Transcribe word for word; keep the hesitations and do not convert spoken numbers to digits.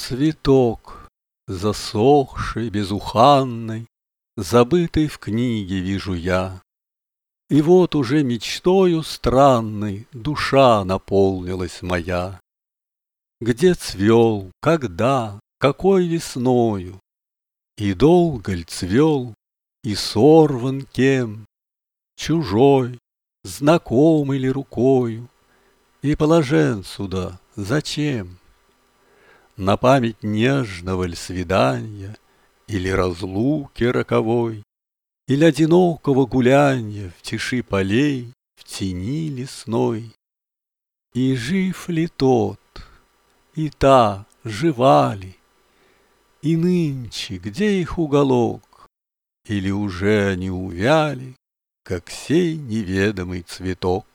Цветок, засохший, безуханный, забытый в книге вижу я. И вот уже мечтою странной душа наполнилась моя. Где цвел, когда, какой весною, и долго ль цвел, и сорван кем, чужой, знакомый ли рукою, и положен сюда зачем? На память нежного ль свиданья, или разлуки роковой, или одинокого гулянья в тиши полей, в тени лесной? И жив ли тот, и та жива ли, и нынче где их уголок, или уже они увяли, как сей неведомый цветок?